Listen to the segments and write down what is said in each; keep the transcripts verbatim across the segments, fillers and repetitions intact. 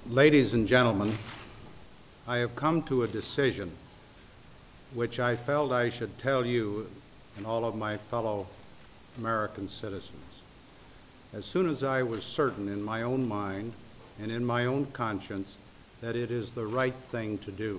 Ladies and gentlemen, I have come to a decision which I felt I should tell you and all of my fellow American citizens. As soon as I was certain in my own mind and in my own conscience that it is the right thing to do.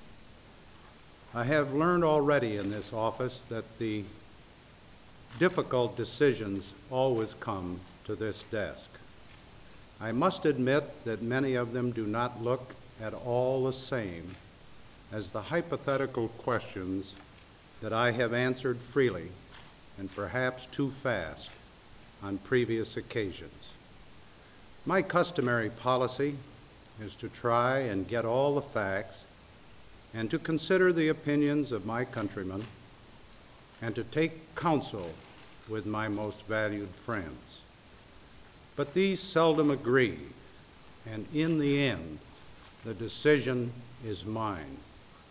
I have learned already in this office that the difficult decisions always come to this desk. I must admit that many of them do not look at all the same as the hypothetical questions that I have answered freely and perhaps too fast on previous occasions. My customary policy is to try and get all the facts and to consider the opinions of my countrymen and to take counsel with my most valued friends. But these seldom agree, and in the end, the decision is mine.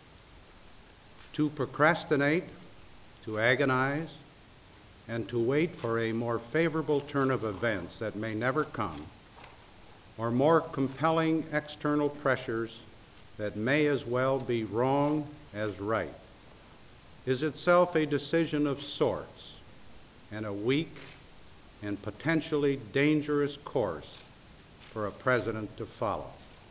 To procrastinate, to agonize, and to wait for a more favorable turn of events that may never come, or more compelling external pressures that may as well be wrong as right, is itself a decision of sorts and a weak and potentially dangerous course for a president to follow.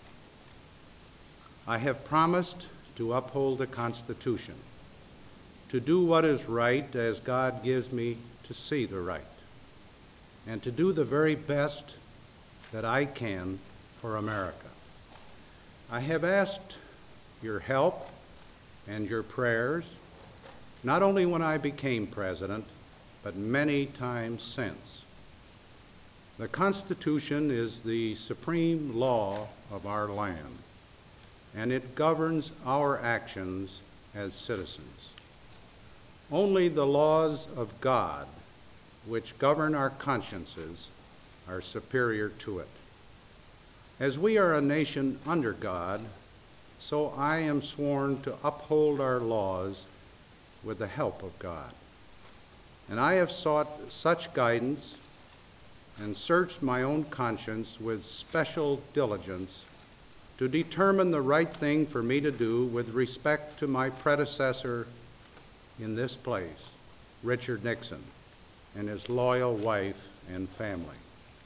I have promised to uphold the Constitution, to do what is right as God gives me to see the right, and to do the very best that I can for America. I have asked your help and your prayers, not only when I became president, but many times since. The Constitution is the supreme law of our land, and it governs our actions as citizens. Only the laws of God, which govern our consciences, are superior to it. As we are a nation under God, so I am sworn to uphold our laws with the help of God. And I have sought such guidance and searched my own conscience with special diligence to determine the right thing for me to do with respect to my predecessor in this place, Richard Nixon, and his loyal wife and family.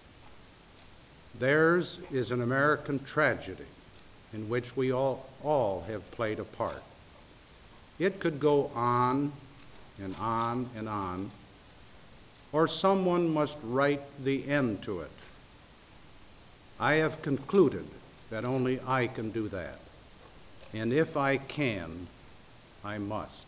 Theirs is an American tragedy in which we all, all have played a part. It could go on and on and on, or someone must write the end to it. I have concluded that only I can do that, and if I can, I must.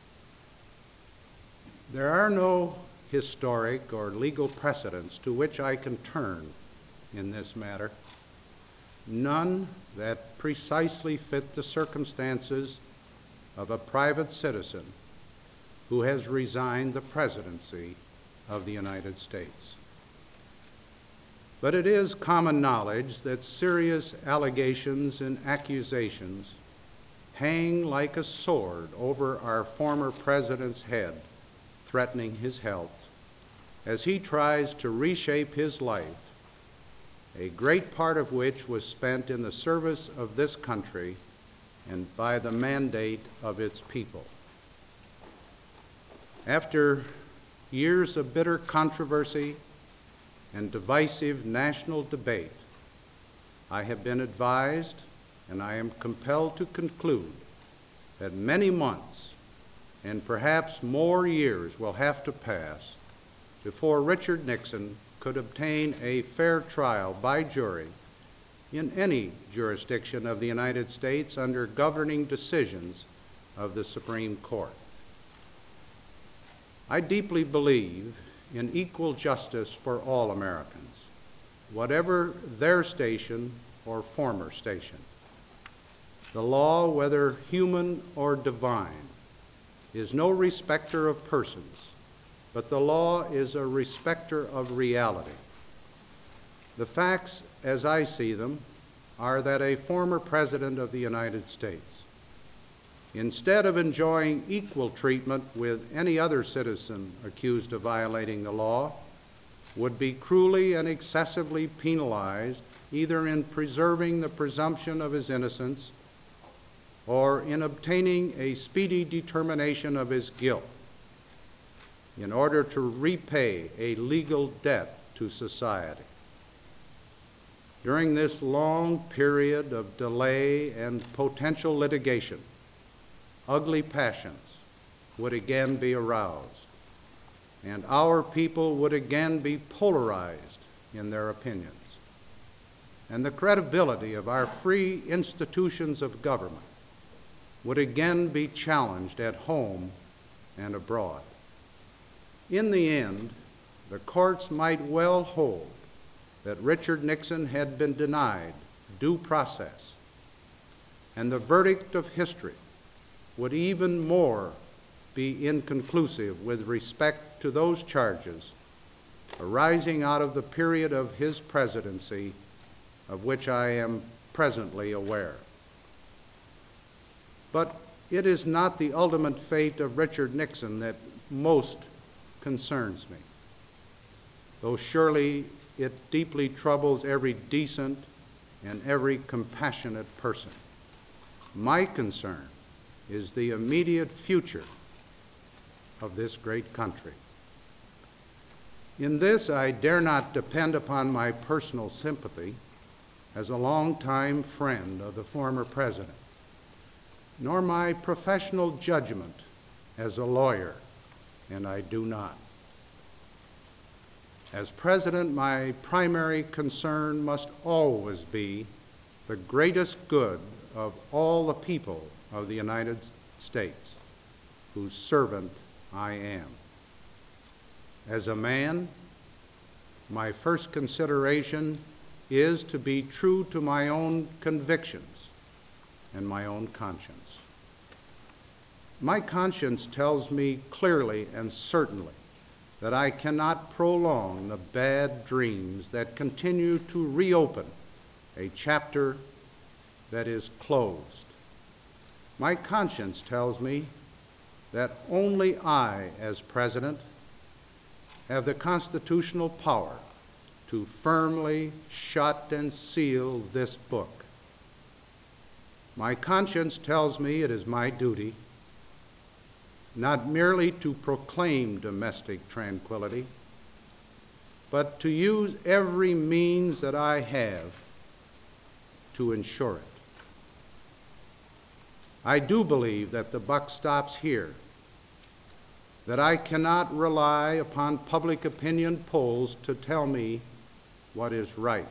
There are no historic or legal precedents to which I can turn in this matter, none that precisely fit the circumstances of a private citizen who has resigned the presidency of the United States. But it is common knowledge that serious allegations and accusations hang like a sword over our former president's head, threatening his health, as he tries to reshape his life, a great part of which was spent in the service of this country and by the mandate of its people. After years of bitter controversy and divisive national debate, I have been advised, and I am compelled to conclude, that many months and perhaps more years will have to pass before Richard Nixon could obtain a fair trial by jury in any jurisdiction of the United States under governing decisions of the Supreme Court. I deeply believe in equal justice for all Americans, whatever their station or former station. The law, whether human or divine, is no respecter of persons, but the law is a respecter of reality. The facts, as I see them, are that a former president of the United States, instead of enjoying equal treatment with any other citizen accused of violating the law, would be cruelly and excessively penalized either in preserving the presumption of his innocence or in obtaining a speedy determination of his guilt in order to repay a legal debt to society. During this long period of delay and potential litigation, ugly passions would again be aroused, and our people would again be polarized in their opinions. And the credibility of our free institutions of government would again be challenged at home and abroad. In the end, the courts might well hold that Richard Nixon had been denied due process, and the verdict of history would even more be inconclusive with respect to those charges arising out of the period of his presidency of which I am presently aware. But it is not the ultimate fate of Richard Nixon that most concerns me, though surely it deeply troubles every decent and every compassionate person. My concern is the immediate future of this great country. In this, I dare not depend upon my personal sympathy as a longtime friend of the former president, nor my professional judgment as a lawyer, and I do not. As president, my primary concern must always be the greatest good of all the people of the United States, whose servant I am. As a man, my first consideration is to be true to my own convictions and my own conscience. My conscience tells me clearly and certainly that I cannot prolong the bad dreams that continue to reopen a chapter that is closed. My conscience tells me that only I, as president, have the constitutional power to firmly shut and seal this book. My conscience tells me it is my duty not merely to proclaim domestic tranquility, but to use every means that I have to ensure it. I do believe that the buck stops here, that I cannot rely upon public opinion polls to tell me what is right.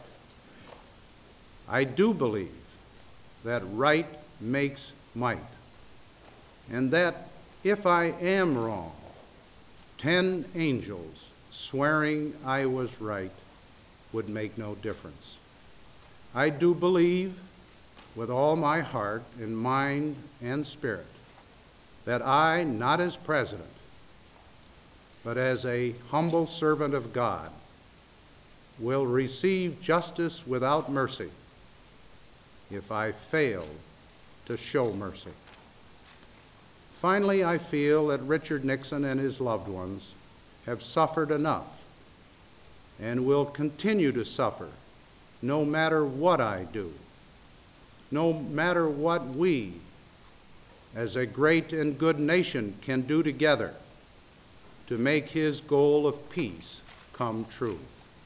I do believe that right makes might, and that if I am wrong, ten angels swearing I was right would make no difference. I do believe with all my heart and mind and spirit that I, not as president, but as a humble servant of God, will receive justice without mercy if I fail to show mercy. Finally, I feel that Richard Nixon and his loved ones have suffered enough and will continue to suffer no matter what I do, no matter what we, as a great and good nation, can do together to make his goal of peace come true.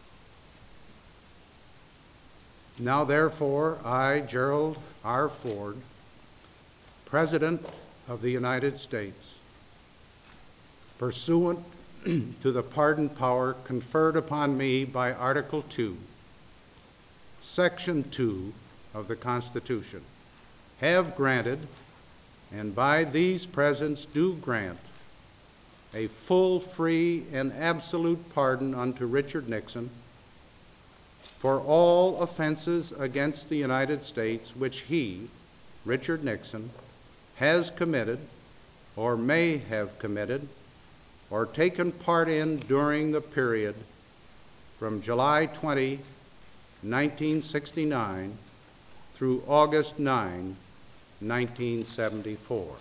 Now, therefore, I, Gerald R. Ford, President of the United States, pursuant to the pardon power conferred upon me by Article two, Section two of the Constitution, have granted, and by these presents do grant, a full, free, and absolute pardon unto Richard Nixon for all offenses against the United States which he, Richard Nixon, has committed or may have committed or taken part in during the period from July twentieth, nineteen sixty-nine through August ninth, nineteen seventy-four.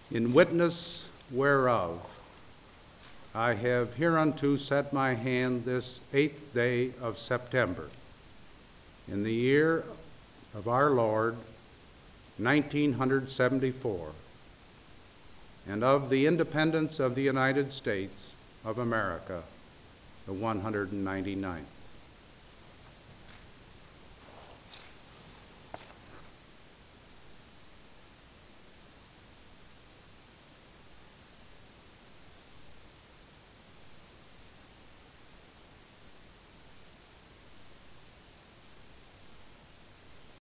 In witness whereof I have hereunto set my hand this eighth day of September, in the year of our Lord, nineteen seventy-four, and of the independence of the United States of America, the one hundred ninety-ninth.